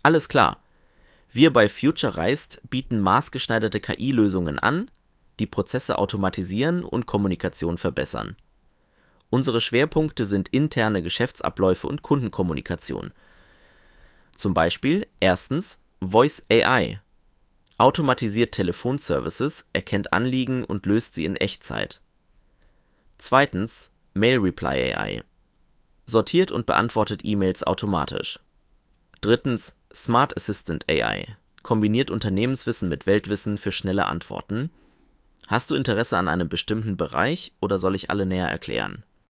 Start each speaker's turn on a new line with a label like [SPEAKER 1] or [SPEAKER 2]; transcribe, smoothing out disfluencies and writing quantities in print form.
[SPEAKER 1] Alles klar. Wir bei FutureReist bieten maßgeschneiderte KI-Lösungen an, die Prozesse automatisieren und Kommunikation verbessern. Unsere Schwerpunkte sind interne Geschäftsabläufe und Kundenkommunikation. Zum Beispiel erstens Voice AI. Automatisiert Telefonservices, erkennt Anliegen und löst sie in Echtzeit. Zweitens Mail Reply AI. Sortiert und beantwortet E-Mails automatisch. Drittens Smart Assistant AI. Kombiniert Unternehmenswissen mit Weltwissen für schnelle Antworten. Hast du Interesse an einem bestimmten Bereich oder soll ich alle näher erklären?